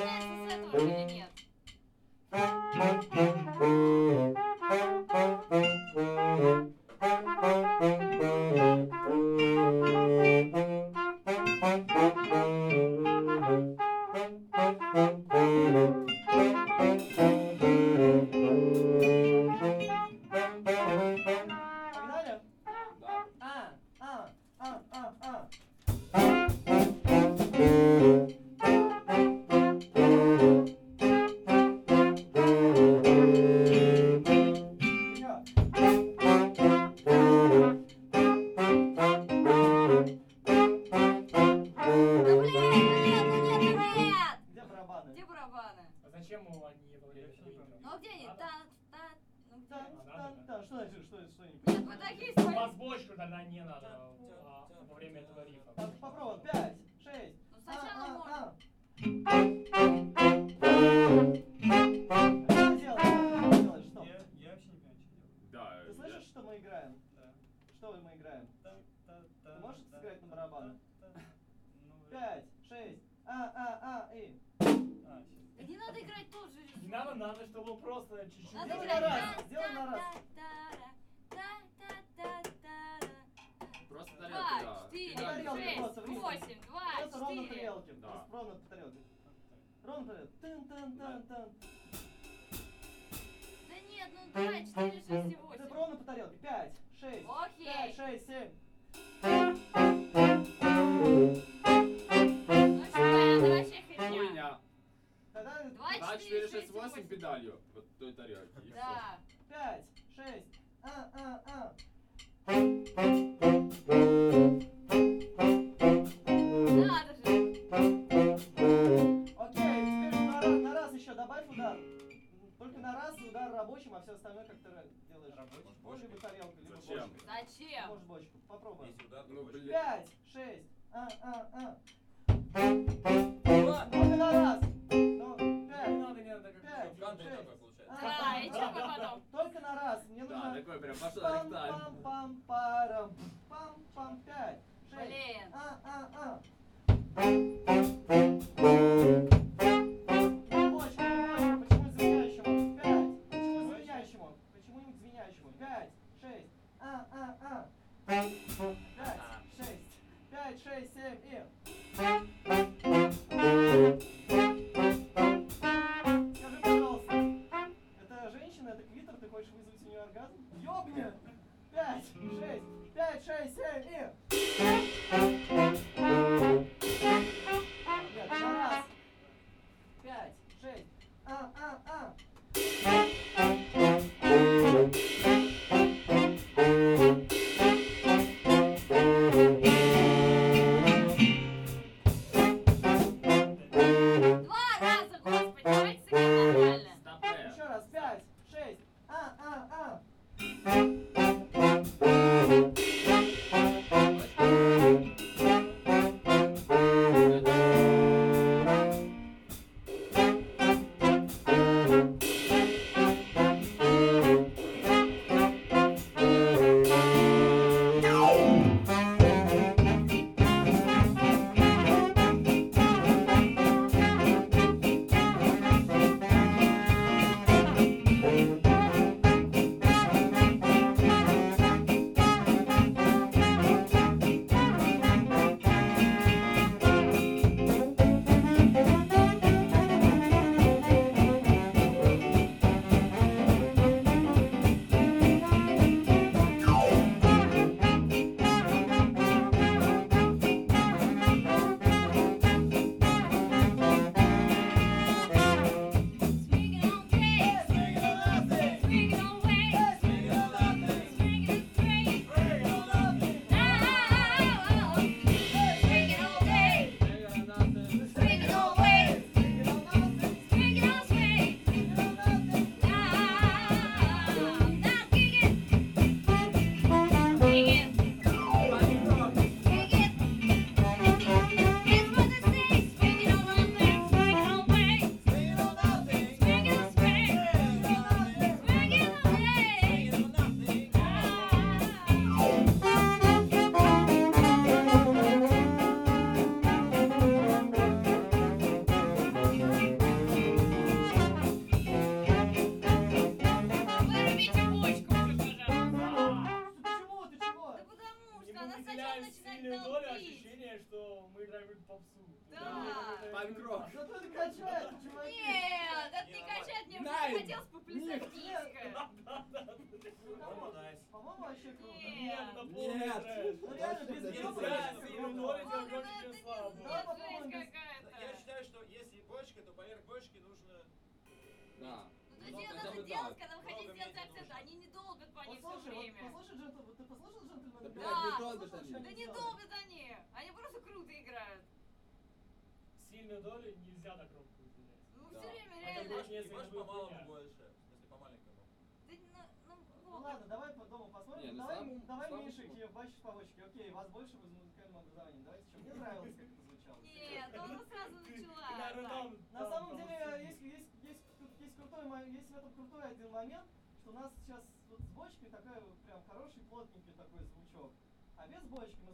начинается с этого же или нет? Погнали? Да. Еще. Ну нет! Где барабаны? Где барабаны? А зачем его они во время этого интро? Ну где они? Надо? Ну где? Тан. Что значит, что не Нет, вы такие свои. Басбочку тогда не надо во время этого рифа. Попробуй. 5, 6. Ну сначала можно. Что ты делаешь? Что? Я вообще не понимаю, что делать. Да. Ты слышишь, что мы играем? Да. Что мы играем? Та-та-та. Ты можешь сыграть на барабанах? Ну, 5, 6. И. сейчас. Да не надо играть тот же риф. Не надо, чтобы он просто чуть-чуть. Надо Сделай играть на раз, сделай на раз. Просто тарелки, 2, да. 4, Тарелки 6, просто 6, в ритм. 8, 2, Просто ровно 4. тарелки. Да. Просто ровно по тарелке. Ровно по тарелке. Тын-тын-тын-тын. Да нет, ну 2, 4, 6 и Ты 8. ровно по тарелке. 5, 6. Окей. 5, 6, 7. Ну что, это вообще херня. Хуйня. Тогда 2, 2, 4, 4, 6, 8 8. педалью. Вот той тарелки. И Да. 5, 6. Надо же. Окей, теперь на раз еще добавь удар. Только на раз удар рабочим, а все остальное как ты делаешь. Рабочим? Ну, либо тарелкой, либо Зачем? бочкой. Зачем? Может бочку. Попробуй. Если удар, то Ну, больше. блин. 5, 6. Только на раз. Ну, Не 5. надо, как Пять. В кантри Шесть. такой получается. Да, и что мы потом? Только на раз. Мне Да, нужно... такой прям пошел ректайм. Пам-пам-парам. Пам-пам. 5, 6. Блин. Бочка, почему звенящему? 5. Почему звенящему? Почему-нибудь звенящему? 5, 6. 5, 6. 5, 6, 7 и... Скажи, пожалуйста, это женщина, это клитор, ты хочешь вызвать у нее оргазм? Ёбни! 5, 6, 5, 6, 7 и... Нет, на раз. 5, 6. Два раза, господи, давайте сыграем нормально. Стопэ. Еще раз. 5, 6. играем начинать сильную долю, долбить. ощущение, что мы играем в попсу. Да. Панк-рок. Зато это качает, чуваки. Нет, это не Не, качает, мне уже Найн. захотелось поплясать Нет, диско. По-моему, Найс. по-моему, вообще круто. Нет. Это полный Нет. трэш. Ну реально, без Это нее нельзя. вообще Сильную круто. долю Ох, делать ну это очень не слабо. нет, Да, жесть по-моему, Я какая-то. считаю, что если бочка, то поверх бочки нужно... Да. Ну, то Ну, есть хотя надо бы делать, так. когда вы Много хотите сделать меди акцент, нужно. они не долбят по ним все Послушай, время. послушай, ты послушал джентльмена? Да, блядь, не долбят Послушал, они. что Да не делают? долбят они просто круто играют. Сильную долю нельзя так громко выделять. Ну, Да. все время Это реально. больше Не если можешь будет по-малому хуйня. больше, в смысле по-маленькому. Да, ну, Ну вот. ладно, давай по дому Не, посмотрим. ну Давай, сам- давай сам меньше почему? бачишь по бочке. Окей, вас больше вы с музыкальным образованием. Давайте что? Мне нравилось, как это звучало. Нет, он сразу начала. Ты, наверное, так. там- На там- самом там деле, сильнее. есть крутой, есть в этом крутой один момент, что у нас сейчас вот с бочкой такой прям хороший, плотненький такой звучок. А без бочки мы